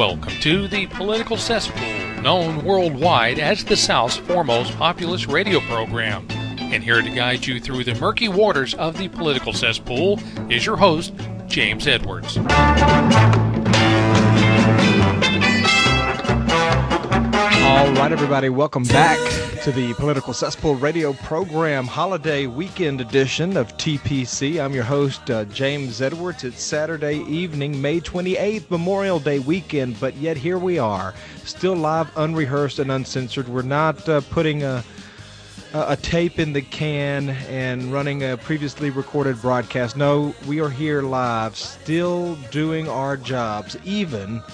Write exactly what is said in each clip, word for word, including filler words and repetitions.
Welcome to the Political Cesspool, known worldwide as the South's foremost populist radio program. And here to guide you through the murky waters of the political cesspool is your host, James Edwards. All right, everybody, welcome back to the Political Cesspool radio program, holiday weekend edition of T P C. I'm your host, uh, James Edwards. It's Saturday evening, May twenty-eighth, Memorial Day weekend, but yet here we are, still live, unrehearsed, and uncensored. We're not uh, putting a, a tape in the can and running a previously recorded broadcast. No, we are here live, still doing our jobs, even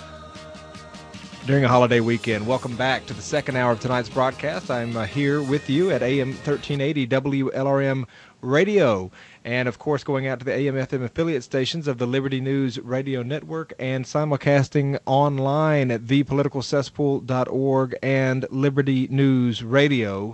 during a holiday weekend. Welcome back to the second hour of tonight's broadcast. I'm uh, here with you at A M thirteen eighty W L R M Radio, and of course going out to the A M F M affiliate stations of the Liberty News Radio Network and simulcasting online at the political cesspool dot org and liberty news radio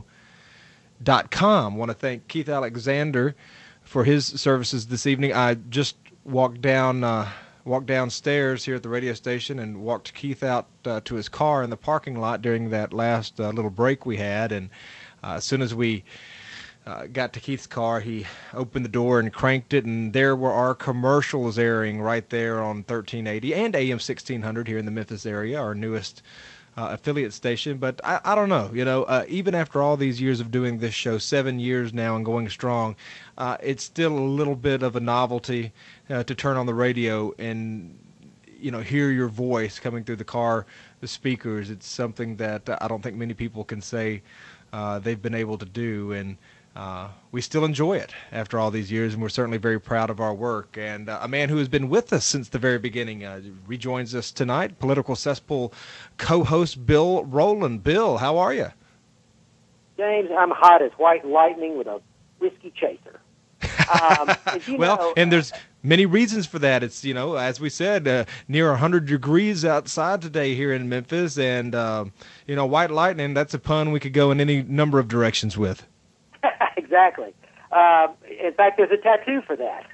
dot com. I want to thank Keith Alexander for his services this evening. I just walked down uh, walked downstairs here at the radio station and walked Keith out uh, to his car in the parking lot during that last uh, little break we had. And uh, as soon as we uh, got to Keith's car, he opened the door and cranked it, and there were our commercials airing right there on thirteen eighty and A M sixteen hundred here in the Memphis area, our newest uh, affiliate station. But I, I don't know, you know, uh, even after all these years of doing this show, seven years now and going strong, uh, it's still a little bit of a novelty Uh, to turn on the radio and, you know, hear your voice coming through the car, the speakers. It's something that uh, I don't think many people can say uh, they've been able to do, and uh, we still enjoy it after all these years, and we're certainly very proud of our work. And uh, a man who has been with us since the very beginning uh, rejoins us tonight, Political Cesspool co-host Bill Rowland. Bill, how are you? James, I'm hot as white lightning with a whiskey chaser. Um, well, know, and there's many reasons for that. It's, you know, as we said, uh, near one hundred degrees outside today here in Memphis, and, uh, you know, white lightning, that's a pun we could go in any number of directions with. Exactly. Uh, in fact, there's a tattoo for that.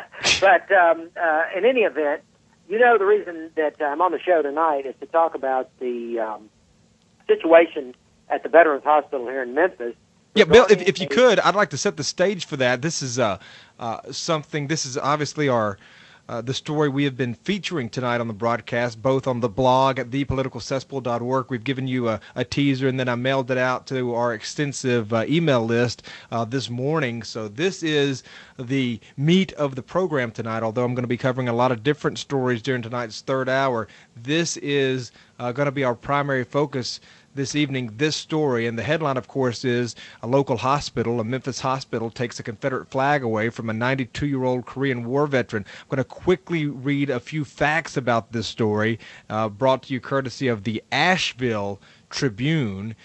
But um, uh, in any event, you know, the reason that I'm on the show tonight is to talk about the um, situation at the Veterans Hospital here in Memphis. Yeah, Bill, if, if you could, I'd like to set the stage for that. This is uh, uh, something, this is obviously our uh, the story we have been featuring tonight on the broadcast, both on the blog at the political cesspool dot org. We've given you a, a teaser, and then I mailed it out to our extensive uh, email list uh, this morning. So this is the meat of the program tonight, although I'm going to be covering a lot of different stories during tonight's third hour. This is uh, going to be our primary focus this evening, this story, and the headline, of course, is a local hospital, a Memphis hospital, takes a Confederate flag away from a ninety-two-year-old Korean War veteran. I'm going to quickly read a few facts about this story, uh, brought to you courtesy of the Asheville Tribune.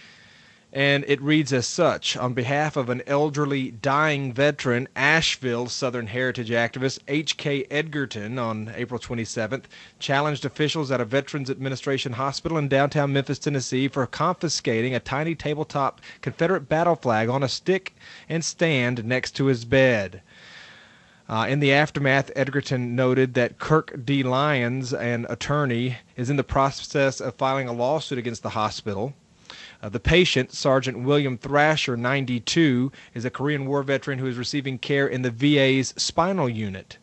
And it reads as such: on behalf of an elderly dying veteran, Asheville Southern Heritage activist H K Edgerton on April twenty-seventh challenged officials at a Veterans Administration hospital in downtown Memphis, Tennessee for confiscating a tiny tabletop Confederate battle flag on a stick and stand next to his bed. Uh, in the aftermath, Edgerton noted that Kirk D. Lyons, an attorney, is in the process of filing a lawsuit against the hospital. Uh, the patient, Sergeant William Thrasher, ninety-two, is a Korean War veteran who is receiving care in the V A's spinal unit.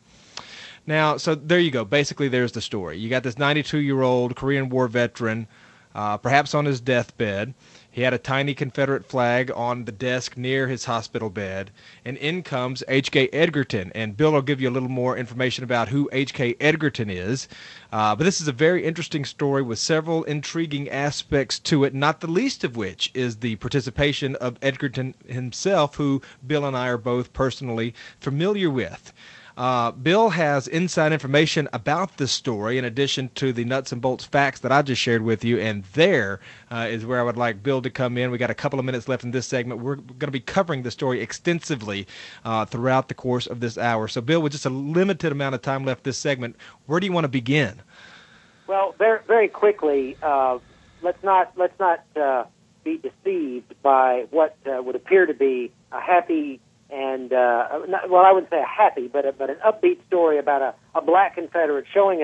Now, so there you go. Basically, there's the story. You got this ninety-two-year-old Korean War veteran, uh, perhaps on his deathbed. He had a tiny Confederate flag on the desk near his hospital bed, and in comes H K Edgerton. And Bill will give you a little more information about who H K Edgerton is. Uh, but this is a very interesting story with several intriguing aspects to it, not the least of which is the participation of Edgerton himself, who Bill and I are both personally familiar with. Uh, Bill has inside information about this story in addition to the nuts and bolts facts that I just shared with you, and there uh, is where I would like Bill to come in. We got a couple of minutes left in this segment. We're going to be covering the story extensively uh, throughout the course of this hour. So, Bill, with just a limited amount of time left this segment, where do you want to begin? Well, very, very quickly, uh, let's not let's not uh, be deceived by what uh, would appear to be a happy and, uh, not, well, I wouldn't say a happy, but a, but an upbeat story about a, a black Confederate showing up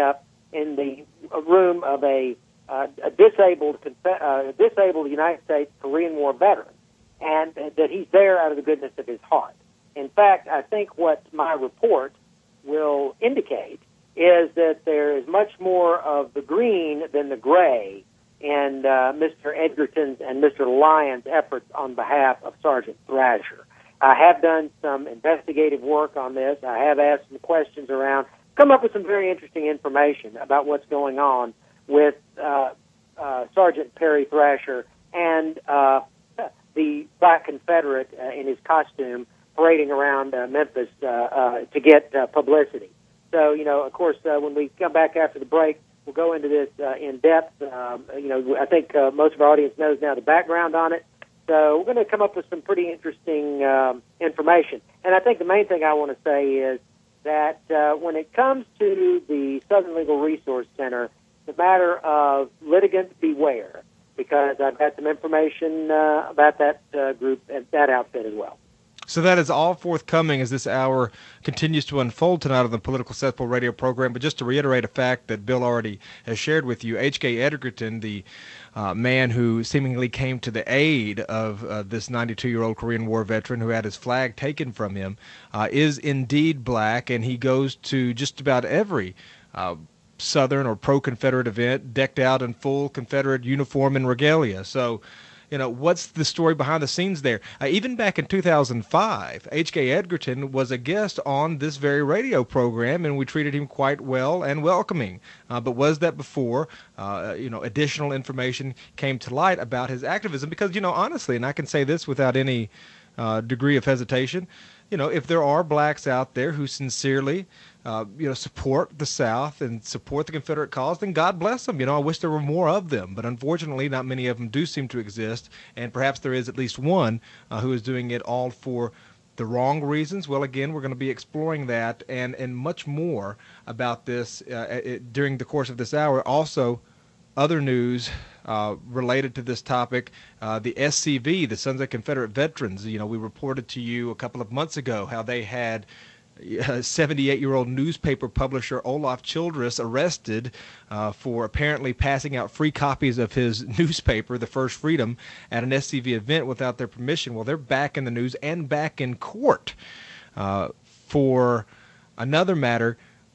in the room of a, uh, a disabled uh, disabled United States Korean War veteran, and that he's there out of the goodness of his heart. In fact, I think what my report will indicate is that there is much more of the green than the gray in uh, Mister Edgerton's and Mister Lyon's efforts on behalf of Sergeant Thrasher. I have done some investigative work on this. I have asked some questions around, come up with some very interesting information about what's going on with uh, uh, Sergeant Perry Thrasher and uh, the Black Confederate uh, in his costume parading around uh, Memphis uh, uh, to get uh, publicity. So, you know, of course, uh, when we come back after the break, we'll go into this uh, in depth. Um, you know, I think uh, most of our audience knows now the background on it. So we're going to come up with some pretty interesting um, information. And I think the main thing I want to say is that uh, when it comes to the Southern Legal Resource Center, it's a matter of litigants beware, because I've got some information uh, about that uh, group and that outfit as well. So that is all forthcoming as this hour continues to unfold tonight on the Political Cesspool radio program. But just to reiterate a fact that Bill already has shared with you, H K Edgerton, the uh, man who seemingly came to the aid of uh, this ninety-two-year-old Korean War veteran who had his flag taken from him, uh, is indeed black, and he goes to just about every uh, Southern or pro-Confederate event decked out in full Confederate uniform and regalia. So, you know, what's the story behind the scenes there? Uh, even back in two thousand five, H K Edgerton was a guest on this very radio program, and we treated him quite well and welcoming. Uh, but was that before, uh, you know, additional information came to light about his activism? Because, you know, honestly, and I can say this without any uh, degree of hesitation, you know, if there are blacks out there who sincerely Uh, you know, support the South and support the Confederate cause, then God bless them. You know, I wish there were more of them, but unfortunately not many of them do seem to exist, and perhaps there is at least one uh, who is doing it all for the wrong reasons. Well, again, we're going to be exploring that and, and much more about this uh, it, during the course of this hour. Also, other news uh, related to this topic, uh, the S C V, the Sons of Confederate Veterans. You know, we reported to you a couple of months ago how they had seventy-eight-year-old newspaper publisher Olaf Childress arrested uh, for apparently passing out free copies of his newspaper, The First Freedom, at an S C V event without their permission. Well, they're back in the news and back in court uh, for another matter,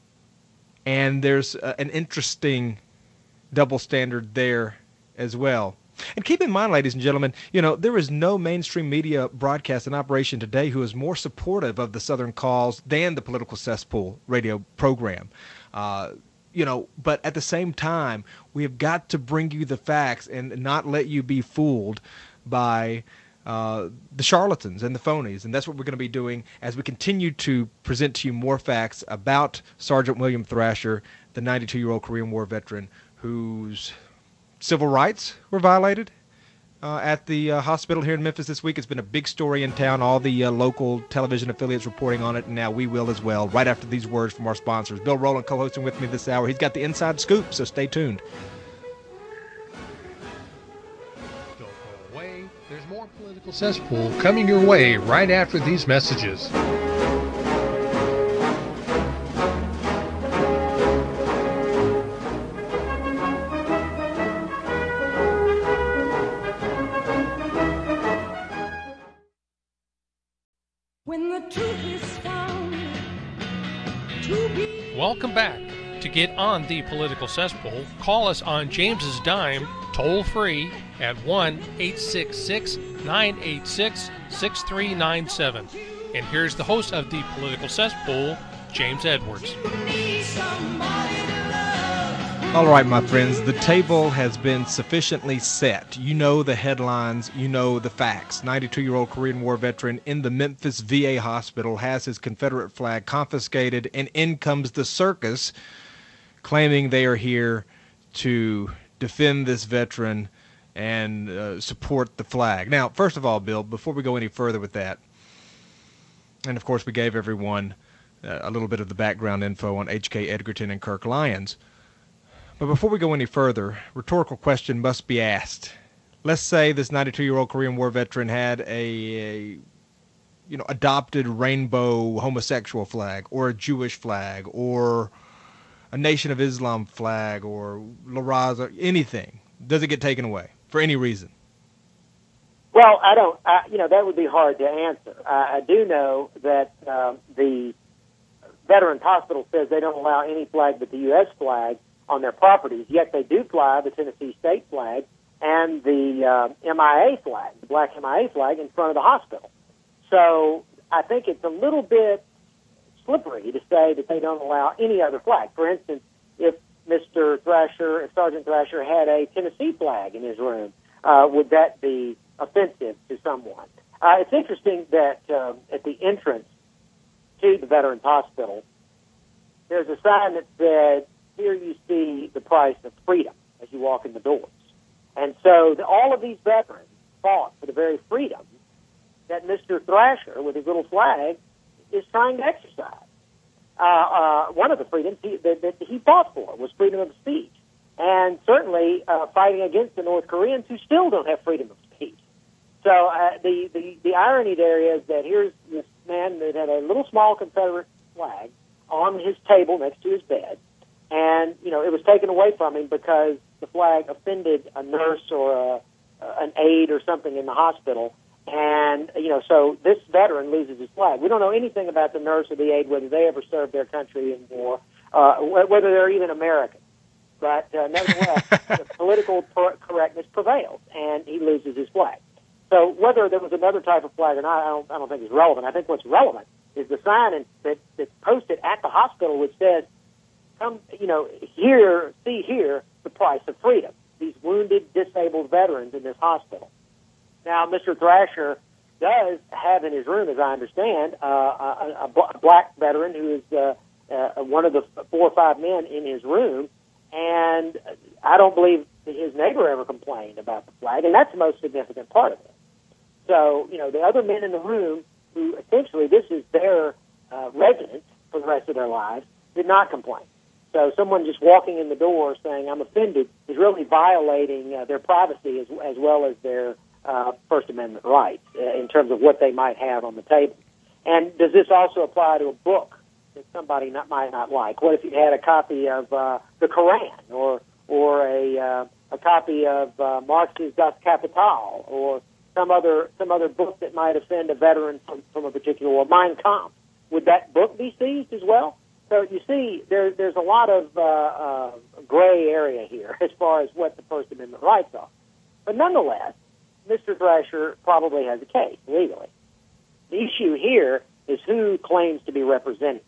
and there's uh, an interesting double standard there as well. And keep in mind, ladies and gentlemen, you know, there is no mainstream media broadcast in operation today who is more supportive of the Southern cause than the Political Cesspool radio program. Uh, you know, but at the same time, we have got to bring you the facts and not let you be fooled by uh, the charlatans and the phonies. And that's what we're going to be doing as we continue to present to you more facts about Sergeant William Thrasher, the ninety-two-year-old Korean War veteran whose civil rights were violated uh, at the uh, hospital here in Memphis this week. It's been a big story in town. All the uh, local television affiliates reporting on it, and now we will as well, right after these words from our sponsors. Bill Rowland co-hosting with me this hour. He's got the inside scoop, so stay tuned. Don't go away. There's more Political Cesspool coming your way right after these messages. Welcome back. To get on the Political Cesspool, call us on James's dime, toll free at one eight six six, nine eight six, six three nine seven. And here's the host of the Political Cesspool, James Edwards. All right, my friends, the table has been sufficiently set. You know the headlines, you know the facts. ninety-two-year-old Korean War veteran in the Memphis V A hospital has his Confederate flag confiscated, and in comes the circus claiming they are here to defend this veteran and uh, support the flag. Now, first of all, Bill, before we go any further with that, and of course we gave everyone uh, a little bit of the background info on H K Edgerton and Kirk Lyons. But before we go any further, rhetorical question must be asked. Let's say this ninety-two-year-old Korean War veteran had a, a, you know, adopted rainbow homosexual flag, or a Jewish flag, or a Nation of Islam flag or La Raza, anything? Does it get taken away for any reason? Well, I don't, I, you know, that would be hard to answer. I, I do know that um, the Veterans Hospital says they don't allow any flag but the U S flag on their properties, yet they do fly the Tennessee state flag and the uh, M I A flag, the black M I A flag in front of the hospital. So I think it's a little bit slippery to say that they don't allow any other flag. For instance, if Mister Thrasher, if Sergeant Thrasher had a Tennessee flag in his room, uh, would that be offensive to someone? Uh, it's interesting that uh, at the entrance to the Veterans Hospital, there's a sign that said, "Here you see the price of freedom," as you walk in the doors. And so the, all of these veterans fought for the very freedom that Mister Thrasher, with his little flag, is trying to exercise. Uh, uh, one of the freedoms he, that, that he fought for was freedom of speech, and certainly uh, fighting against the North Koreans who still don't have freedom of speech. So uh, the, the, the irony there is that here's this man that had a little small Confederate flag on his table next to his bed, and, you know, it was taken away from him because the flag offended a nurse or a, uh, an aide or something in the hospital. And, you know, so this veteran loses his flag. We don't know anything about the nurse or the aide, whether they ever served their country in war, uh, whether they're even American. But uh, nevertheless, the political per- correctness prevails, and he loses his flag. So whether there was another type of flag or not, I don't, I don't think is relevant. I think what's relevant is the sign in, that, that's posted at the hospital which says, "Come, you know, here, see here, the price of freedom." These wounded, disabled veterans in this hospital. Now, Mister Thrasher does have in his room, as I understand, uh, a, a black veteran who is uh, uh, one of the four or five men in his room, and I don't believe that his neighbor ever complained about the flag, and that's the most significant part of it. So, you know, the other men in the room, who essentially this is their uh, residence for the rest of their lives, did not complain. So someone just walking in the door saying, "I'm offended," is really violating uh, their privacy as, as well as their uh, First Amendment rights uh, in terms of what they might have on the table. And does this also apply to a book that somebody not, might not like? What if you had a copy of uh, the Koran or or a uh, a copy of uh, Marx's Das Kapital or some other some other book that might offend a veteran from, from a particular war, Mein Kampf? Would that book be seized as well? So you see, there, there's a lot of uh, uh, gray area here as far as what the First Amendment rights are. But nonetheless, Mister Thrasher probably has a case legally. The issue here is who claims to be represented.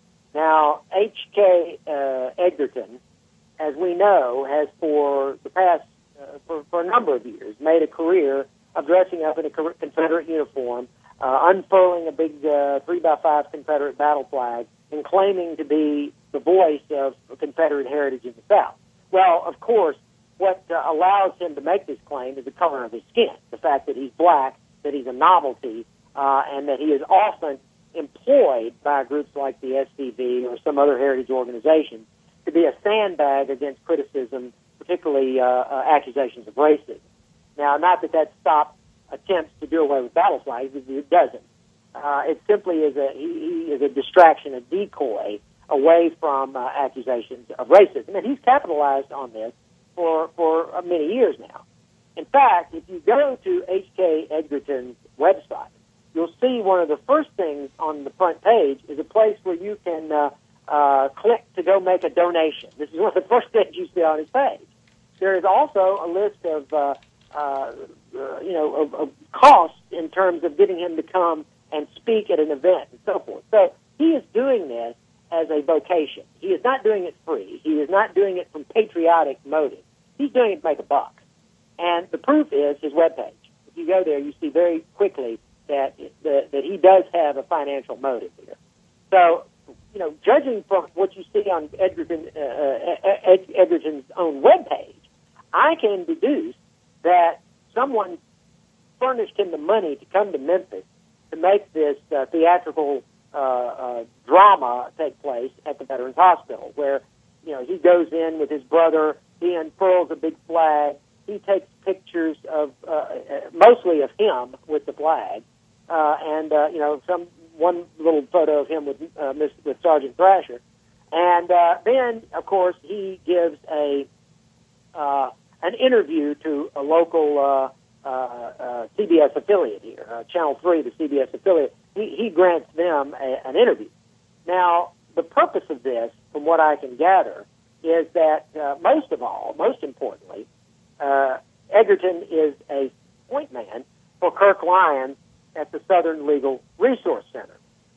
Now, H K Uh, Egerton, as we know, has for the past, uh, for, for a number of years, made a career of dressing up in a Confederate uniform, uh, unfurling a big uh, three by five Confederate battle flag, and claiming to be the voice of Confederate heritage in the South. Well, of course, what uh, allows him to make this claim is the color of his skin, the fact that he's black, that he's a novelty, uh, and that he is often employed by groups like the S C V or some other heritage organization to be a sandbag against criticism, particularly uh, uh, accusations of racism. Now, not that that stopped attempts to do away with battle flags, it doesn't. Uh, it simply is a he, he is a distraction, a decoy away from uh, accusations of racism, and he's capitalized on this for for uh, many years now. In fact, if you go to H K Egerton's website, you'll see one of the first things on the front page is a place where you can uh, uh, click to go make a donation. This is one of the first things you see on his page. There is also a list of uh, uh, uh, you know of, of costs in terms of getting him to come and speak at an event and so forth. So he is doing this as a vocation. He is not doing it free. He is not doing it from patriotic motives. He's doing it to make a buck. And the proof is his webpage. If you go there, you see very quickly that that, that he does have a financial motive here. So, you know, judging from what you see on Egerton, uh, Ed, Egerton's own webpage, I can deduce that someone furnished him the money to come to Memphis to make this uh, theatrical uh, uh, drama take place at the Veterans Hospital, where, you know, he goes in with his brother, he unfurls a big flag, he takes pictures of, uh, mostly of him with the flag, uh, and, uh, you know, some one little photo of him with, uh, with Sergeant Thrasher, And uh, then, of course, he gives a uh, an interview to a local uh, uh, uh, C B S affiliate here, uh, Channel three, the C B S affiliate. He, he grants them a, an interview. Now, the purpose of this, from what I can gather, is that uh, most of all, most importantly, uh, Egerton is a point man for Kirk Lyons at the Southern Legal Resource Center.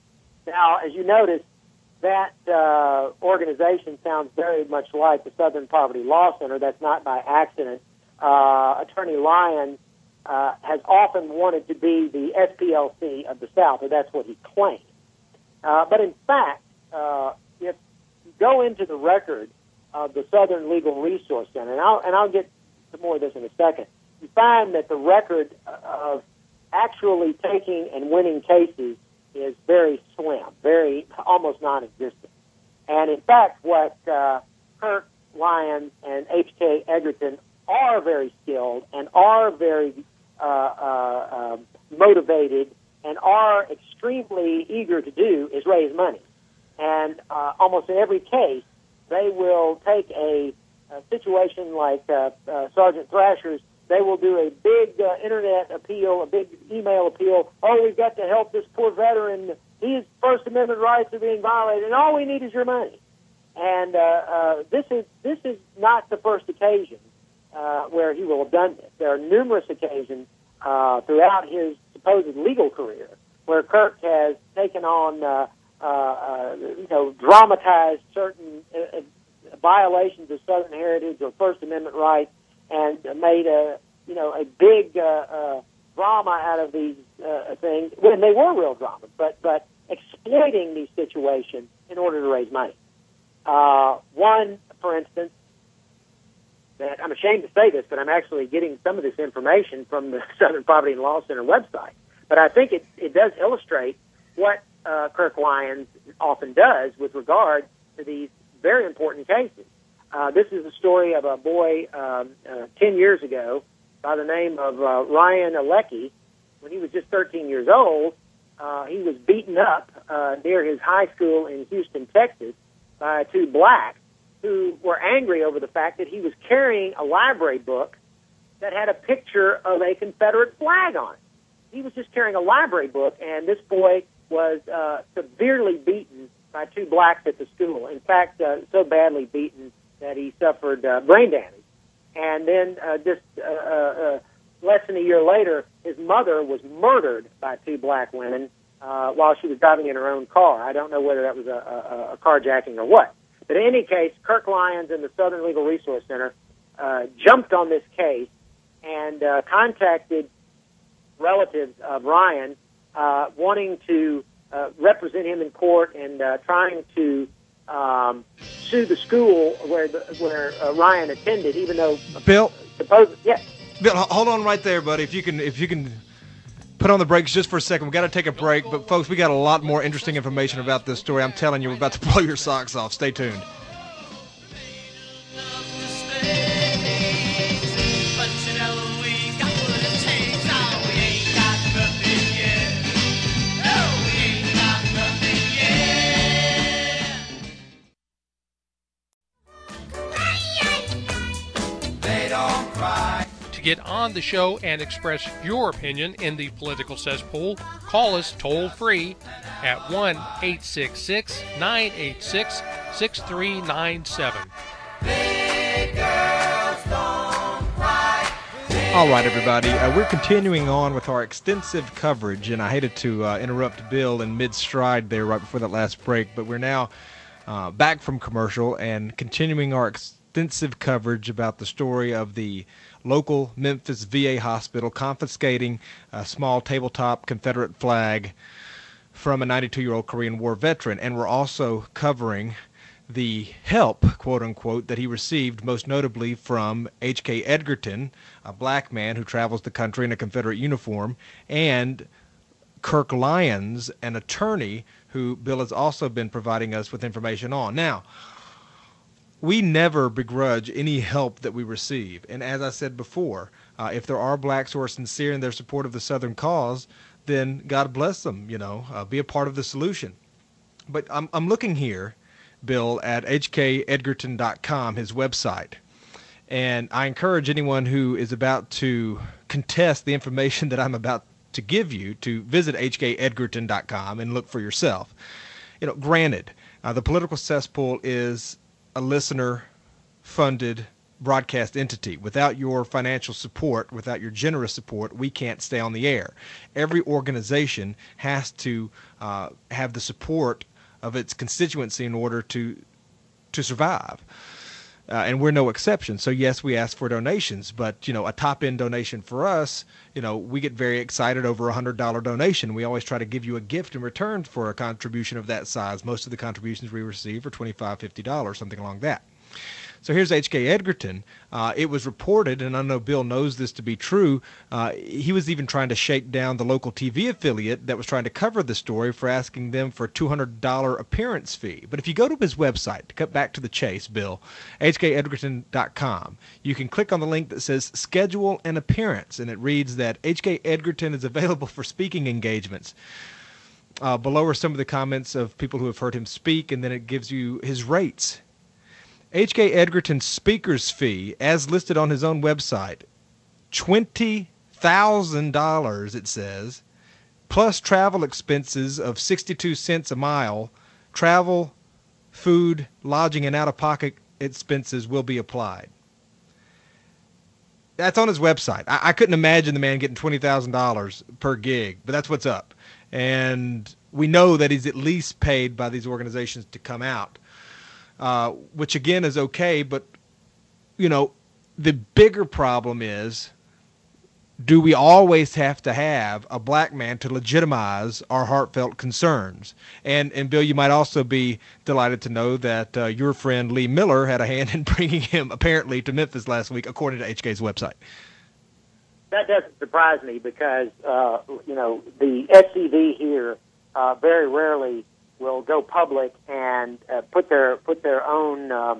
Now, as you notice, that uh, organization sounds very much like the Southern Poverty Law Center. That's not by accident. Uh, Attorney Lyons uh, has often wanted to be the S P L C of the South, or that's what he claims. Uh, but in fact, uh, if you go into the record of the Southern Legal Resource Center, and I'll, and I'll get to more of this in a second, you find that the record of actually taking and winning cases is very slim, very almost non-existent. And in fact, what uh, Kirk Lyons and H K Egerton are very skilled and are very uh, uh, uh, motivated and are extremely eager to do is raise money. And uh, almost in every case, they will take a, a situation like uh, uh, Sergeant Thrasher's. They will do a big uh, internet appeal, a big email appeal. Oh, we've got to help this poor veteran. His First Amendment rights are being violated, and all we need is your money. And uh, uh, this is this is not the first occasion uh, where he will have done this. There are numerous occasions uh, throughout his supposed legal career where Kirk has taken on, uh, uh, uh, you know, dramatized certain uh, violations of Southern heritage or First Amendment rights, and made a, you know, a big uh, uh, drama out of these uh, things when they were real dramas, but but exploiting these situations in order to raise money. Uh, one, for instance, that I'm ashamed to say this, but I'm actually getting some of this information from the Southern Poverty and Law Center website. But I think it it does illustrate what uh, Kirk Lyons often does with regard to these very important cases. Uh, this is a story of a boy um, uh, ten years ago by the name of uh, Ryan Alecki. When he was just thirteen years old, uh, he was beaten up uh, near his high school in Houston, Texas, by two blacks who were angry over the fact that he was carrying a library book that had a picture of a Confederate flag on it. He was just carrying a library book, and this boy was uh, severely beaten by two blacks at the school. In fact, uh, so badly beaten that he suffered uh, brain damage. And then uh, just uh, uh, less than a year later, his mother was murdered by two black women uh, while she was driving in her own car. I don't know whether that was a, a, a carjacking or what. But in any case, Kirk Lyons and the Southern Legal Resource Center uh, jumped on this case and uh, contacted relatives of Ryan uh, wanting to uh, represent him in court and uh, trying to um, sue the school where the, where uh, Ryan attended, even though Bill, supposed yes. Bill, hold on right there, buddy. If you can, if you can put on the brakes just for a second, we got to take a break. But folks, we got a lot more interesting information about this story. I'm telling you, we're about to blow your socks off. Stay tuned. To get on the show and express your opinion in the political cesspool, call us toll-free at one eight six six, nine eight six, six three nine seven. All right, everybody. Uh, we're continuing on with our extensive coverage, and I hated to uh, interrupt Bill in mid-stride there right before that last break, but we're now uh, back from commercial and continuing our extensive coverage about the story of the local Memphis V A hospital confiscating a small tabletop Confederate flag from a ninety-two-year-old Korean War veteran. And we're also covering the help, quote-unquote, that he received most notably from H K Egerton, a black man who travels the country in a Confederate uniform, and Kirk Lyons, an attorney who Bill has also been providing us with information on. Now, we never begrudge any help that we receive. And as I said before, uh, if there are blacks who are sincere in their support of the Southern cause, then God bless them, you know, uh, be a part of the solution. But I'm, I'm looking here, Bill, at h k edgerton dot com, his website. And I encourage anyone who is about to contest the information that I'm about to give you to visit h k edgerton dot com and look for yourself. You know, granted, uh, the Political Cesspool is a listener-funded broadcast entity. Without your financial support, without your generous support, we can't stay on the air. Every organization has to uh, have the support of its constituency in order to to survive. Uh, and we're no exception. So yes, we ask for donations, but you know, a top-end donation for us, you know, we get very excited over a hundred dollar donation. We always try to give you a gift in return for a contribution of that size. Most of the contributions we receive are twenty-five, fifty dollars, something along that. So here's H K Edgerton. Uh, it was reported, and I know Bill knows this to be true, uh, he was even trying to shake down the local T V affiliate that was trying to cover the story for asking them for a two hundred dollar appearance fee. But if you go to his website, to cut back to the chase, Bill, h k edgerton dot com, you can click on the link that says Schedule an Appearance, and it reads that H K Edgerton is available for speaking engagements. Uh, below are some of the comments of people who have heard him speak, and then it gives you his rates. H K Edgerton's speaker's fee, as listed on his own website, twenty thousand dollars, it says, plus travel expenses of sixty-two cents a mile. Travel, food, lodging, and out-of-pocket expenses will be applied. That's on his website. I, I couldn't imagine the man getting twenty thousand dollars per gig, but that's what's up. And we know that he's at least paid by these organizations to come out. Uh, which again is okay, but you know, the bigger problem is, do we always have to have a black man to legitimize our heartfelt concerns? And and Bill, you might also be delighted to know that uh, your friend Lee Miller had a hand in bringing him apparently to Memphis last week, according to H K's website. That doesn't surprise me because uh, you know, the S C V here uh, very rarely will go public and uh, put their put their own um,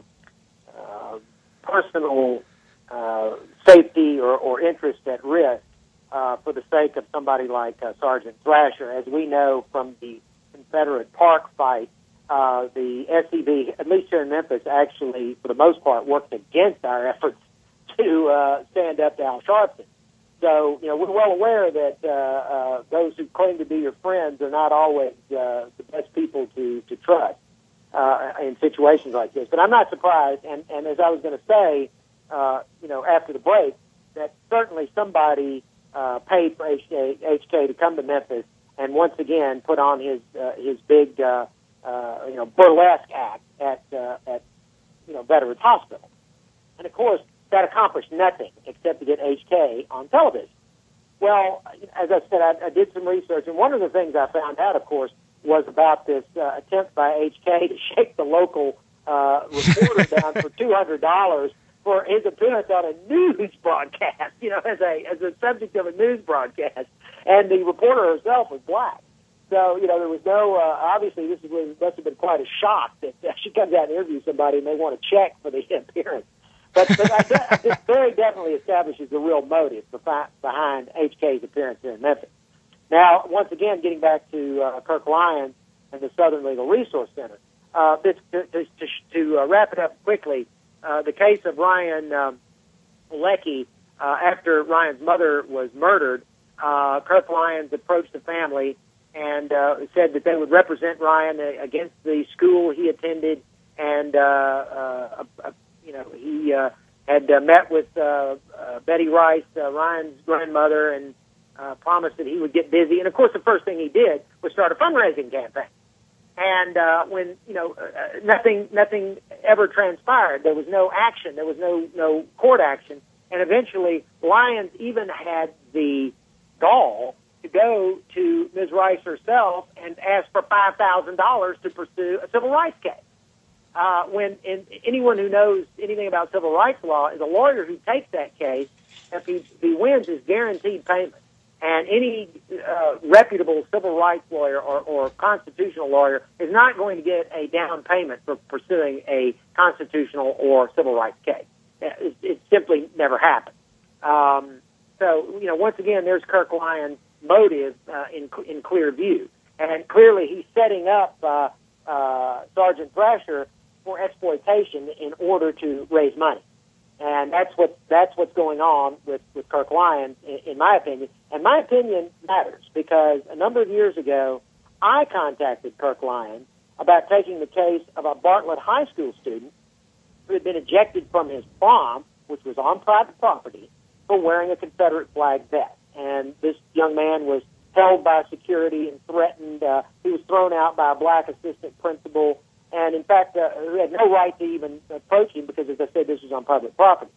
uh, personal uh, safety or, or interest at risk uh, for the sake of somebody like uh, Sergeant Thrasher. As we know from the Confederate Park fight, uh, the S C V, at least here in Memphis, actually, for the most part, worked against our efforts to uh, stand up to Al Sharpton. So, you know, we're well aware that uh, uh, those who claim to be your friends are not always uh, the best people to, to trust uh, in situations like this. But I'm not surprised, and, and as I was going to say, uh, you know, after the break, that certainly somebody uh, paid for H K, H K to come to Memphis and once again put on his uh, his big, uh, uh, you know, burlesque act at, uh, at, you know, Veterans Hospital. And, of course, that accomplished nothing except to get H K on television. Well, as I said, I, I did some research, and one of the things I found out, of course, was about this uh, attempt by H K to shake the local uh, reporter down for two hundred dollars for his appearance on a news broadcast, you know, as a as a subject of a news broadcast. And the reporter herself was black. So, you know, there was no, uh, obviously this was, must have been quite a shock that uh, she comes out and interviews somebody and they want to check for the appearance. But, but I guess this very definitely establishes the real motive behind H K's appearance here in Memphis. Now, once again, getting back to uh, Kirk Lyons and the Southern Legal Resource Center, uh, this, to, to, to uh, wrap it up quickly, uh, the case of Ryan um, Leckie, uh, after Ryan's mother was murdered, uh, Kirk Lyons approached the family and uh, said that they would represent Ryan against the school he attended, and uh, uh, a, a You know, he uh, had uh, met with uh, uh, Betty Rice, uh, Ryan's grandmother, and uh, promised that he would get busy. And, of course, the first thing he did was start a fundraising campaign. And uh, when, you know, uh, nothing nothing ever transpired. There was no action. There was no, no court action. And eventually, Lyons even had the gall to go to Miz Rice herself and ask for five thousand dollars to pursue a civil rights case. Uh, when in, anyone who knows anything about civil rights law is a lawyer who takes that case, if he, if he wins, is guaranteed payment. And any uh, reputable civil rights lawyer or, or constitutional lawyer is not going to get a down payment for pursuing a constitutional or civil rights case. It, it simply never happened. Um, so, you know, once again, there's Kirk Lyons' motive uh, in, in clear view. And clearly he's setting up uh, uh, Sergeant Thrasher for exploitation in order to raise money. And that's what that's what's going on with, with Kirk Lyons, in, in my opinion. And my opinion matters because a number of years ago, I contacted Kirk Lyons about taking the case of a Bartlett High School student who had been ejected from his prom, which was on private property, for wearing a Confederate flag vest. And this young man was held by security and threatened. Uh, he was thrown out by a black assistant principal. And, in fact, uh, we had no right to even approach him because, as I said, this was on public property.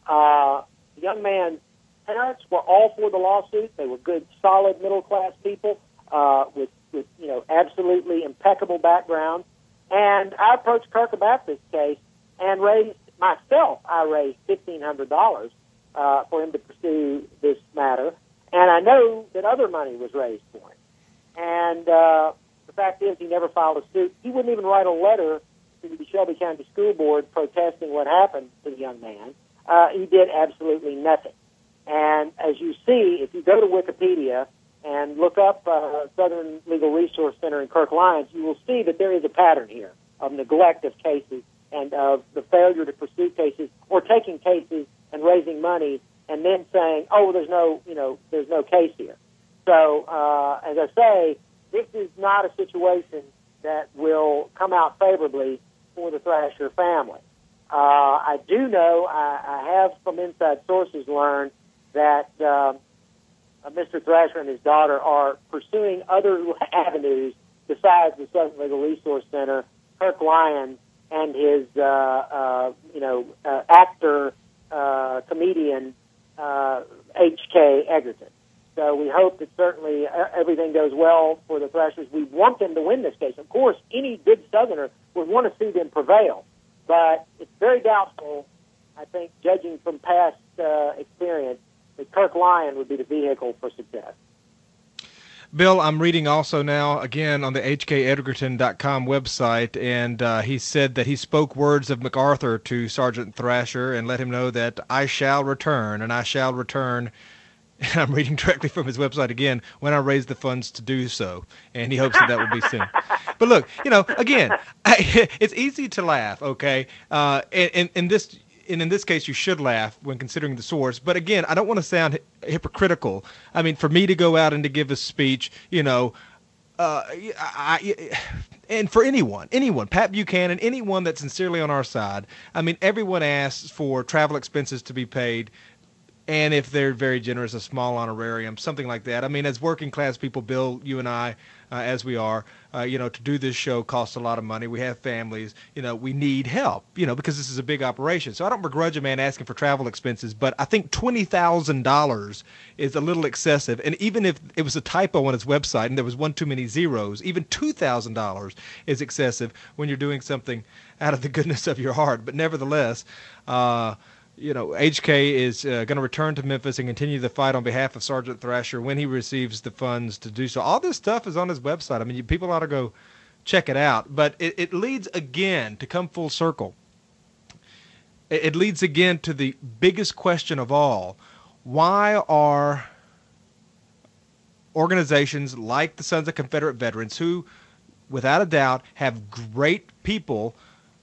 Uh, the young man's parents were all for the lawsuit. They were good, solid, middle-class people uh, with, with, you know, absolutely impeccable backgrounds. And I approached Kirk about this case and raised, myself, I raised fifteen hundred dollars uh, for him to pursue this matter. And I know that other money was raised for him. And uh, the fact is he never filed a suit. He wouldn't even write a letter to the Shelby County School Board protesting what happened to the young man. Uh, he did absolutely nothing. And as you see, if you go to Wikipedia and look up uh, Southern Legal Resource Center in Kirk Lyons, you will see that there is a pattern here of neglect of cases and of the failure to pursue cases or taking cases and raising money and then saying, oh, there's no, you know, there's no case here. So, uh, as I say, this is not a situation that will come out favorably for the Thrasher family. Uh, I do know, I, I have from inside sources learned that uh, Mister Thrasher and his daughter are pursuing other avenues besides the Southern Legal Resource Center, Kirk Lyons, and his, uh, uh, you know, uh, actor, uh, comedian, uh, H K Egerton. So we hope that certainly everything goes well for the Thrashers. We want them to win this case. Of course, any good Southerner would want to see them prevail, but it's very doubtful, I think, judging from past uh, experience, that Kirk Lyons would be the vehicle for success. Bill, I'm reading also now, again, on the H K Edgerton dot com website, and uh, he said that he spoke words of MacArthur to Sergeant Thrasher and let him know that I shall return, and I shall return, and I'm reading directly from his website again, when I raise the funds to do so, and he hopes that that will be soon. But look, you know, again, I, it's easy to laugh, okay, uh, and, and, and this... And in this case, you should laugh when considering the source. But again, I don't want to sound hypocritical. I mean, for me to go out and to give a speech, you know, uh, I, and for anyone, anyone, Pat Buchanan, anyone that's sincerely on our side, I mean, everyone asks for travel expenses to be paid. And if they're very generous, a small honorarium, something like that. I mean, as working class people, Bill, you and I, uh, as we are, uh, you know, to do this show costs a lot of money. We have families, you know, we need help, you know, because this is a big operation. So I don't begrudge a man asking for travel expenses, but I think twenty thousand dollars is a little excessive. And even if it was a typo on his website and there was one too many zeros, even two thousand dollars is excessive when you're doing something out of the goodness of your heart. But nevertheless, uh, you know, H K is uh, going to return to Memphis and continue the fight on behalf of Sergeant Thrasher when he receives the funds to do so. All this stuff is on his website. I mean, you, people ought to go check it out. But it, it leads again to come full circle. It, it leads again to the biggest question of all. Why are organizations like the Sons of Confederate Veterans, who, without a doubt, have great people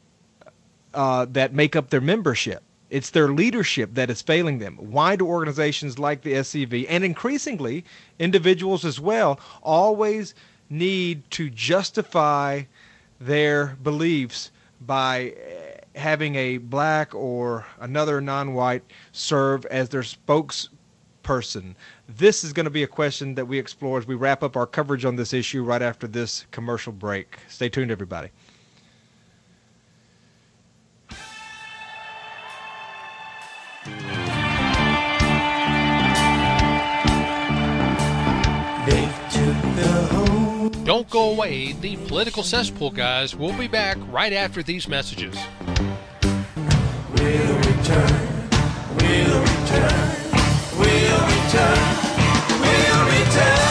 uh, that make up their membership, it's their leadership that is failing them. Why do organizations like the S C V, and increasingly individuals as well, always need to justify their beliefs by having a black or another non-white serve as their spokesperson? This is going to be a question that we explore as we wrap up our coverage on this issue right after this commercial break. Stay tuned, everybody. Don't go away. The Political Cesspool guys will be back right after these messages. We'll return. We'll return. We'll return. We'll return.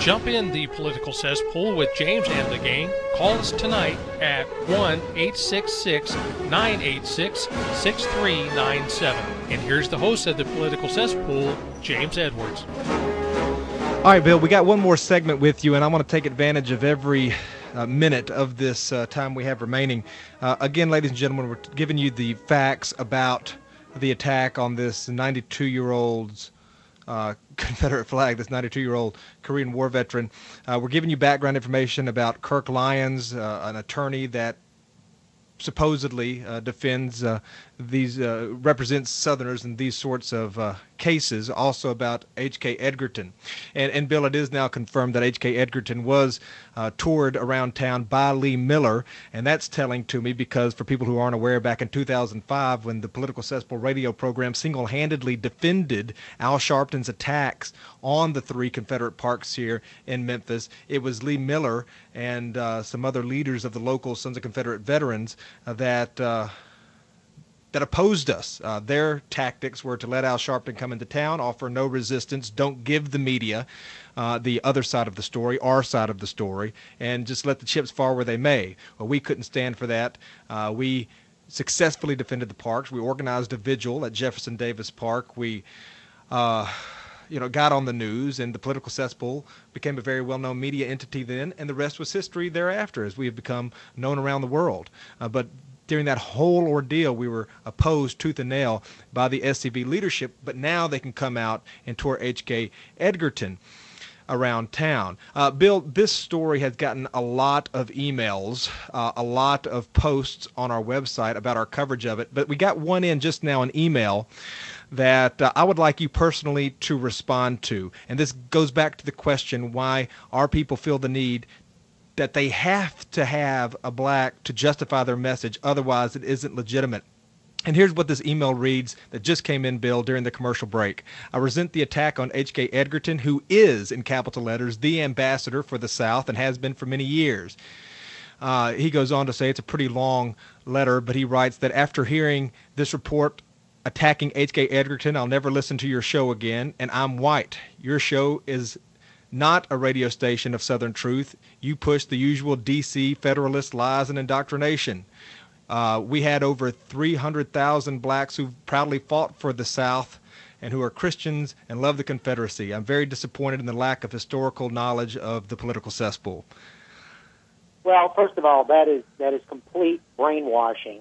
Jump in the political cesspool with James and the gang. Call us tonight at one eight six six, nine eight six, six three nine seven. And here's the host of the political cesspool, James Edwards. All right, Bill, we got one more segment with you, and I want to take advantage of every uh, minute of this uh, time we have remaining. Uh, again, ladies and gentlemen, we're giving you the facts about the attack on this ninety-two-year-old's uh, Confederate flag, this ninety-two-year-old Korean War veteran. Uh, we're giving you background information about Kirk Lyons, uh, an attorney that supposedly uh, defends uh, these, uh, represents Southerners in these sorts of uh, cases, also about H K. Edgerton. And, and Bill, it is now confirmed that H K. Edgerton was uh, toured around town by Lee Miller, and that's telling to me because for people who aren't aware, back in two thousand five when the Political Cesspool radio program single-handedly defended Al Sharpton's attacks on the three Confederate parks here in Memphis, it was Lee Miller and uh, some other leaders of the local Sons of Confederate Veterans uh, that uh, that opposed us. Uh, their tactics were to let Al Sharpton come into town, offer no resistance, don't give the media uh, the other side of the story, our side of the story, and just let the chips fall where they may. Well, we couldn't stand for that. Uh, we successfully defended the parks. We organized a vigil at Jefferson Davis Park. We uh, you know, got on the news, and the Political Cesspool became a very well-known media entity then, and the rest was history thereafter as we have become known around the world. Uh, but during that whole ordeal, we were opposed tooth and nail by the S C V leadership, but now they can come out and tour H K. Edgerton around town. Uh, Bill, this story has gotten a lot of emails, uh, a lot of posts on our website about our coverage of it, but we got one in just now, an email that uh, I would like you personally to respond to. And this goes back to the question why our people feel the need that they have to have a black to justify their message, otherwise it isn't legitimate. And here's what this email reads that just came in, Bill, during the commercial break. I resent the attack on H K. Edgerton, who is, in capital letters, the ambassador for the South and has been for many years. Uh, he goes on to say it's a pretty long letter, but he writes that after hearing this report attacking H K. Edgerton, I'll never listen to your show again, and I'm white. Your show is not a radio station of Southern truth. You push the usual D C Federalist lies and indoctrination. Uh, we had over three hundred thousand blacks who proudly fought for the South and who are Christians and love the Confederacy. I'm very disappointed in the lack of historical knowledge of the Political Cesspool. Well, first of all, that is that is complete brainwashing.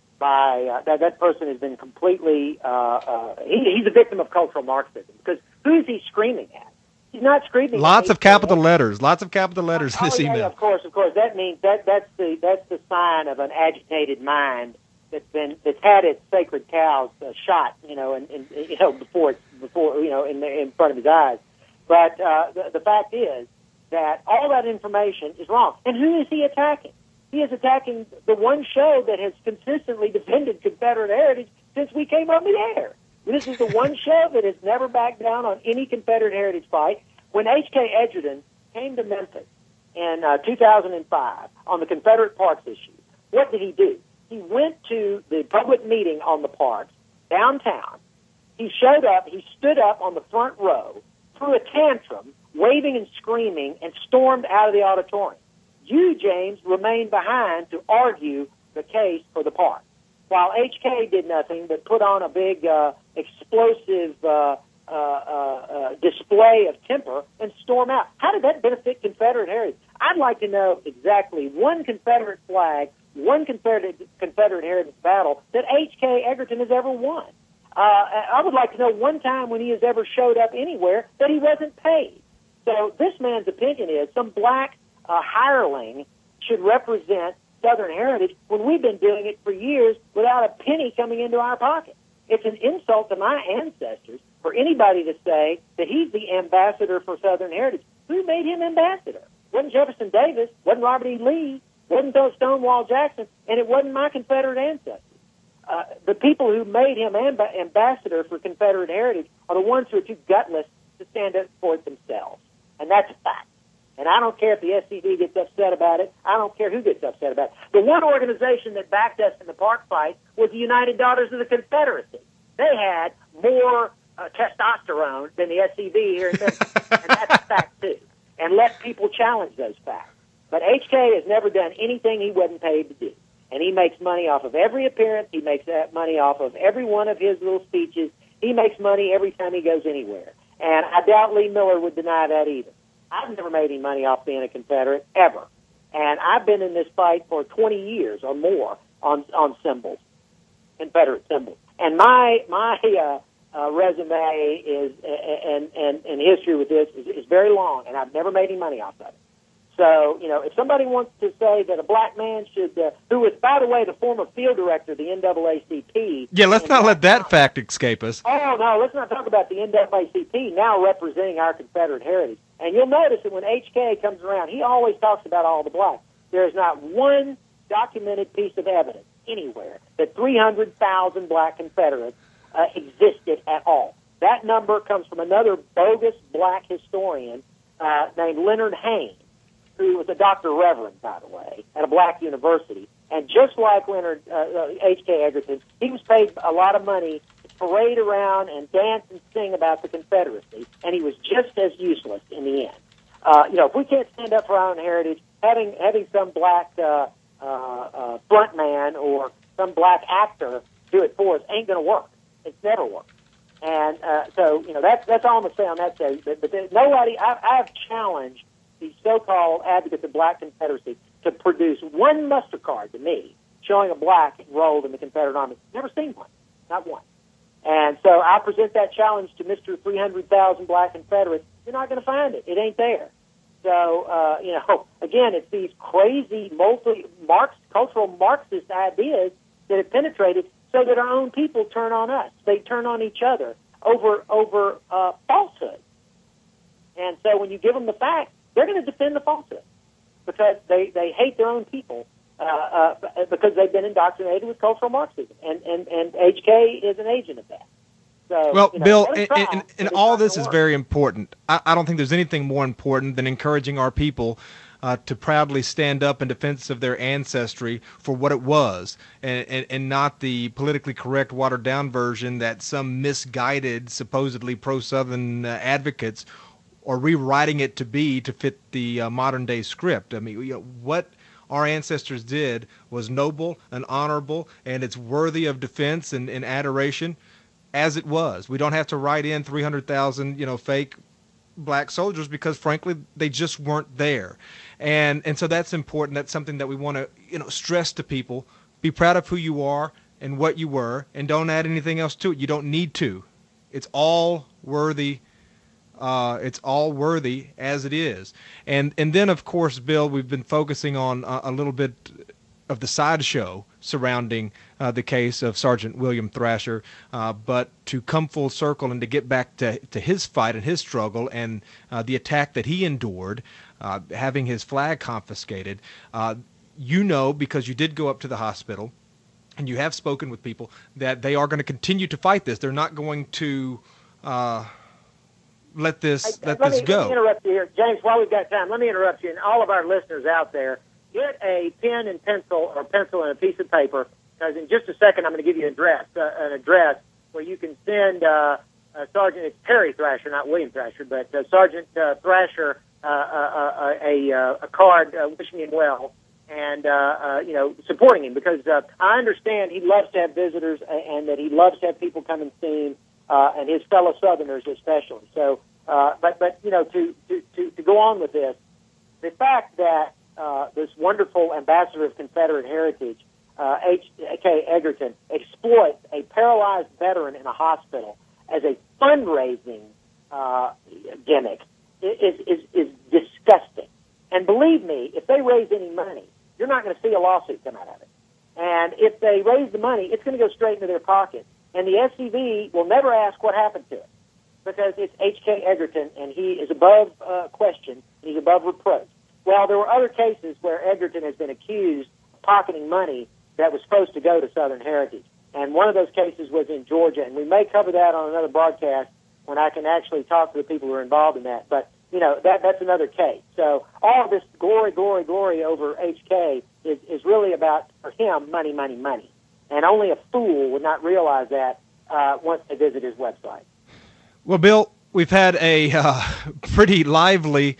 By uh, that that person has been completely uh, uh, he, he's a victim of cultural Marxism, because who is he screaming at? He's not screaming. Lots of capital letters. Lots of capital letters in this oh, yeah, email. Yeah, of course, of course. That means that that's the that's the sign of an agitated mind that's been that's had its sacred cows uh, shot, you know, and, and you know before it's before you know in the, in front of his eyes. But uh, the, the fact is that all that information is wrong. And who is he attacking? He is attacking the one show that has consistently defended Confederate heritage since we came on the air. This is the one show that has never backed down on any Confederate heritage fight. When H K. Edgerton came to Memphis in uh, two thousand five on the Confederate Parks issue, what did he do? He went to the public meeting on the parks downtown. He showed up, he stood up on the front row, threw a tantrum, waving and screaming, and stormed out of the auditorium. You, James, remained behind to argue the case for the park, while H K did nothing but put on a big uh, explosive uh, uh, uh, uh, display of temper and storm out. How did that benefit Confederate heritage? I'd like to know exactly one Confederate flag, one Confederate, Confederate heritage battle that H K. Edgerton has ever won. Uh, I would like to know one time when he has ever showed up anywhere that he wasn't paid. So this man's opinion is some black uh, hireling should represent Southern heritage when we've been doing it for years without a penny coming into our pocket. It's an insult to my ancestors for anybody to say that he's the ambassador for Southern heritage. Who made him ambassador? Wasn't Jefferson Davis, wasn't Robert E. Lee, wasn't Stonewall Jackson, and it wasn't my Confederate ancestors. Uh, the people who made him amb- ambassador for Confederate heritage are the ones who are too gutless to stand up for it themselves. And that's a fact. And I don't care if the S C V gets upset about it. I don't care who gets upset about it. The one organization that backed us in the park fight was the United Daughters of the Confederacy. They had more uh, testosterone than the S C V here in Memphis. And that's a fact, too. and let people challenge those facts. But H K has never done anything he wasn't paid to do. And he makes money off of every appearance. He makes that money off of every one of his little speeches. He makes money every time he goes anywhere. And I doubt Lee Miller would deny that either. I've never made any money off being a Confederate, ever. And I've been in this fight for twenty years or more on on symbols, Confederate symbols. And my my uh, uh, resume is and, and, and history with this is, is very long, and I've never made any money off of it. So, you know, if somebody wants to say that a black man should, uh, who was, by the way, the former field director of the N double A C P. Yeah, let's not let that fact escape us. Oh, no, let's not talk about the N double A C P now representing our Confederate heritage. And you'll notice that when H K comes around, he always talks about all the blacks. There is not one documented piece of evidence anywhere that three hundred thousand black Confederates uh, existed at all. That number comes from another bogus black historian uh, named Leonard Haynes, who was a Doctor Reverend, by the way, at a black university. And just like Leonard uh, H K Egerton, he was paid a lot of money to parade around and dance and sing about the Confederacy, and he was just as useless in the end. Uh, you know, if we can't stand up for our own heritage, having having some black uh, uh, uh, front man or some black actor do it for us ain't going to work. It's never worked. And uh, so, you know, that's that's all I'm going to say on that stage. But, but there's nobody, I, I've challenged these so-called advocates of black Confederacy to produce one muster card to me showing a black enrolled in the Confederate Army. Never seen one, not one. And so I present that challenge to Mister three hundred thousand black Confederates. You're not going to find it. It ain't there. So, uh, you know, again, it's these crazy multi-Marx, cultural Marxist ideas that have penetrated so that our own people turn on us. They turn on each other over over uh, falsehood. And so when you give them the facts, they're going to defend the falsehood because they, they hate their own people uh, uh, because they've been indoctrinated with cultural Marxism. And, and, and H K is an agent of that. So, well, you know, Bill, and, and, and, and all this is very important. I, I don't think there's anything more important than encouraging our people uh, to proudly stand up in defense of their ancestry for what it was, and, and, and not the politically correct, watered-down version that some misguided, supposedly pro-Southern uh, advocates are rewriting it to be to fit the uh, modern-day script. I mean, you know, what our ancestors did was noble and honorable, and it's worthy of defense and, and adoration. As it was, we don't have to write in three hundred thousand, you know, fake black soldiers because, frankly, they just weren't there, and and so that's important. That's something that we want to, you know, stress to people. Be proud of who you are and what you were, and don't add anything else to it. You don't need to. It's all worthy. Uh, it's all worthy as it is, and and then of course, Bill, we've been focusing on a, a little bit of the sideshow surrounding uh, the case of Sergeant William Thrasher, uh, but to come full circle and to get back to, to his fight and his struggle and uh, the attack that he endured, uh, having his flag confiscated, uh, you know, because you did go up to the hospital and you have spoken with people, that they are going to continue to fight this. They're not going to uh, let this, hey, let let this me, go. Let me interrupt you here. James, while we've got time, let me interrupt you and all of our listeners out there. Get a pen and pencil, or pencil and a piece of paper, because in just a second I'm going to give you an address, uh, an address where you can send uh, uh, Sergeant, it's Terry Thrasher, not William Thrasher, but uh, Sergeant uh, Thrasher uh, uh, uh, a, uh, a card uh, wishing him well and, uh, uh, you know, supporting him, because uh, I understand he loves to have visitors and that he loves to have people come and see him, uh, and his fellow Southerners especially. So, uh, but, but you know, to, to, to, to go on with this, the fact that Uh, this wonderful ambassador of Confederate heritage, uh, H K Egerton, exploits a paralyzed veteran in a hospital as a fundraising uh, gimmick is, is, is disgusting. And believe me, if they raise any money, you're not going to see a lawsuit come out of it. And if they raise the money, it's going to go straight into their pocket. And the S C V will never ask what happened to it, because it's H K Egerton, and he is above uh, question, and he's above reproach. Well, there were other cases where Egerton has been accused of pocketing money that was supposed to go to Southern Heritage. And one of those cases was in Georgia, and we may cover that on another broadcast when I can actually talk to the people who are involved in that. But, you know, that that's another case. So all of this glory, glory, glory over H K is, is really about, for him, money, money, money. And only a fool would not realize that uh, once they visit his website. Well, Bill, we've had a uh, pretty lively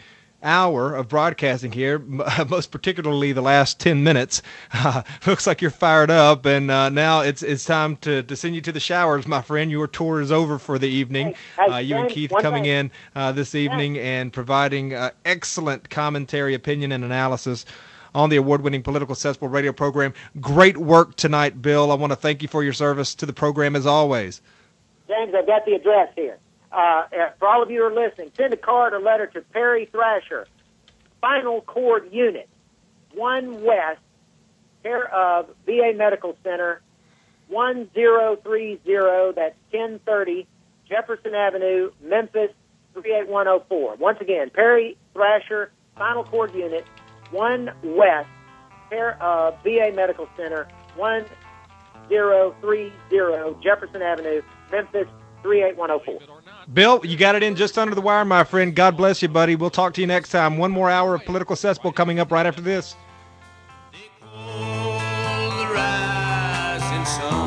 hour of broadcasting here, most particularly the last ten minutes. Uh, looks like you're fired up, and uh, now it's it's time to, to send you to the showers, my friend. Your tour is over for the evening. Hey, hey, uh, you and James, Keith one coming thing. in uh, this evening and providing uh, excellent commentary, opinion, and analysis on the award-winning Political Cesspool radio program. Great work tonight, Bill. I want to thank you for your service to the program as always. James, I've got the address here. Uh, uh, for all of you who are listening, send a card or letter to Perry Thrasher, Spinal Cord Unit, one West, care of V A Medical Center, one zero three zero, that's ten thirty, Jefferson Avenue, Memphis, three eight one zero four. Once again, Perry Thrasher, Spinal Cord Unit, one West, care of V A Medical Center, one zero three zero, Jefferson Avenue, Memphis, three eight one zero four. Bill, you got it in just under the wire, my friend. God bless you, buddy. We'll talk to you next time. One more hour of Political Cesspool coming up right after this. They call the rising sun.